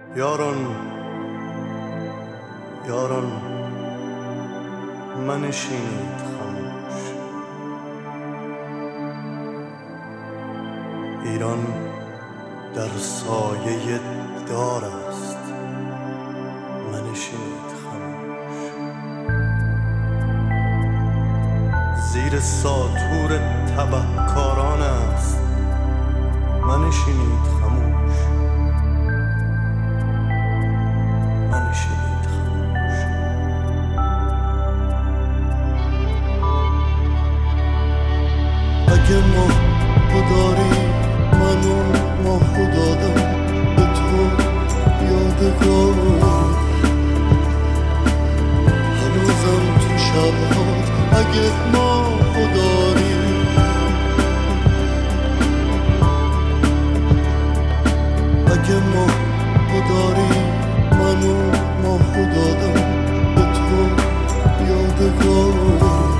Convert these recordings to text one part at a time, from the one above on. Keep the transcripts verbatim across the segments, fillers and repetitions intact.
یاران یاران منشینید خاموش. ایران در سایه دار است، منشینید خاموش. زیر ساطور تبهکاران است، منشینید خاموش. منشینید خاموش. اگه ما داری منو ماهو دادم به تو یادگار، هنوزم تو شبهات اگه ماهو داری، اگه ماهو داری منو ماهو دادم به تو یادگار،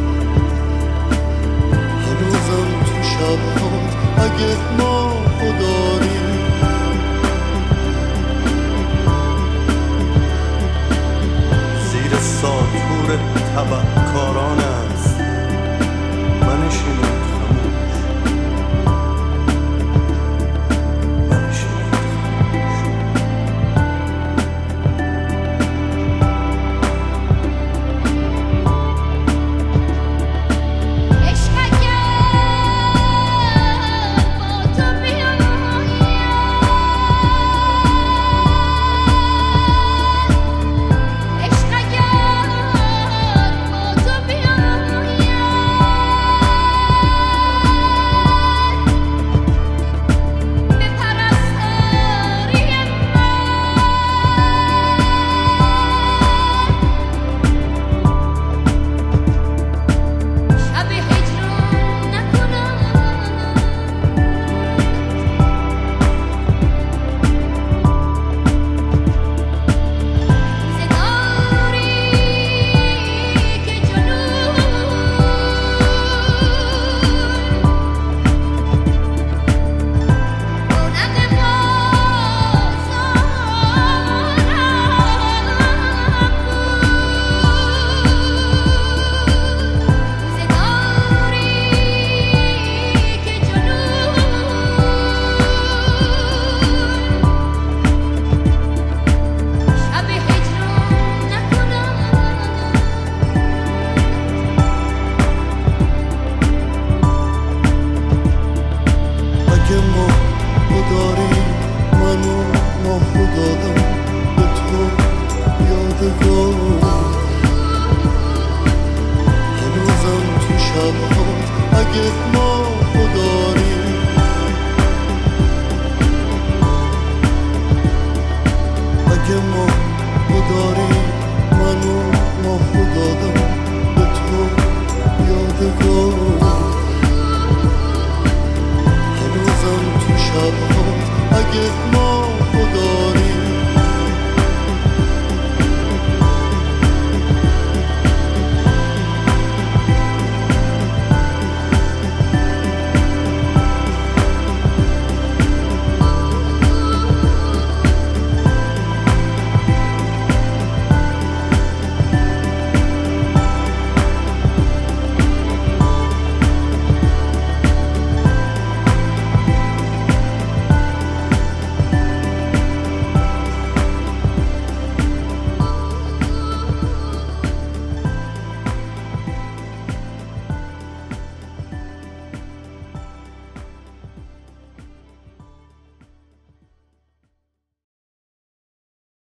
هنوزم تو شبهات اگه ماهو داری. زیر ساطور تبهکاران است، منشینید خاموش. منشینید اگه ما